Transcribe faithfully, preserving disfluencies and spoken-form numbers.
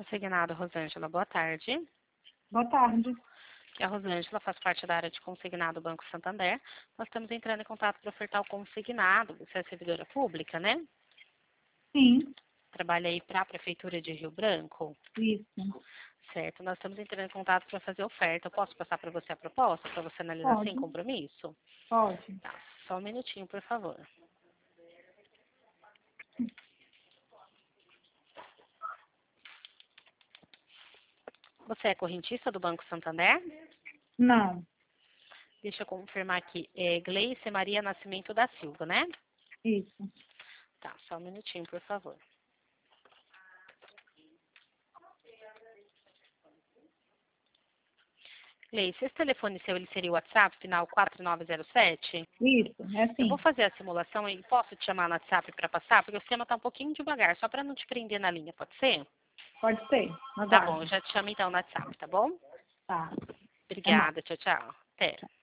Consignado, Rosângela, boa tarde. Boa tarde. Aqui é a Rosângela, faz parte da área de consignado do Banco Santander. Nós estamos entrando em contato para ofertar o consignado. Você é servidora pública, né? Sim, Trabalha aí para a Prefeitura de Rio Branco. isso. Certo, nós estamos entrando em contato para fazer oferta. Eu posso passar para você a proposta, para você analisar Pode, sem compromisso? pode. Tá, só um minutinho, por favor. Você é correntista do Banco Santander? Não, Deixa eu confirmar aqui. É Gleice Maria Nascimento da Silva, né? isso. Tá, só um minutinho, por favor. Gleice, esse telefone seu, ele seria o WhatsApp, final quatro nove zero sete? Isso, é Eu vou assim. fazer a simulação e posso te chamar no WhatsApp para passar? Porque o sistema está um pouquinho devagar, só para não te prender na linha, pode ser? Pode ser. Tá bom, eu Aguarde. já te chamo então no WhatsApp, tá bom? Tá. Até mais. Obrigada, tchau, tchau. Até.